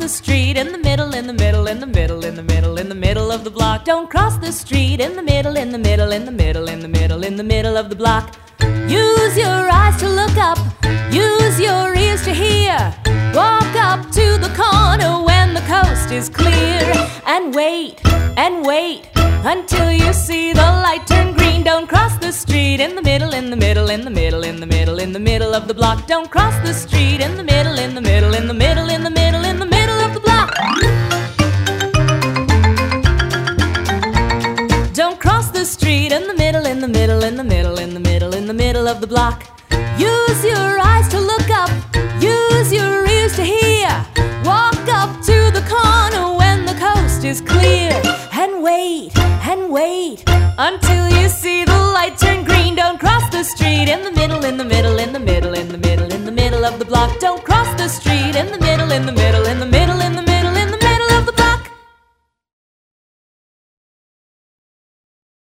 the street in the middle, in the middle, in the middle, in the middle, in the middle of the block. Don't cross the street in the middle, in the middle, in the middle, in the middle, in the middle of the block. Use your eyes to look up, use your ears to hear. Walk up to the corner when the coast is clear. And wait until you see the light turn green. Don't cross the street in the middle, in the middle, in the middle, in the middle, in the middle of the block. Don't cross the street in the middle, in the middle, in the middle, in the middle, in the middle of the block. Don't cross the street in the middle, in the middle, in the middle, in the middle, in the middle of the block. Use your eyes to look up, use your ears to hear. Walk up to the corner when the coast is clear. And wait until you see the light turn green. Don't cross the street in the middle, in the middle, in the middle, in the middle, in the middle of the block. Don't cross the street in the middle, in the middle, in the middle.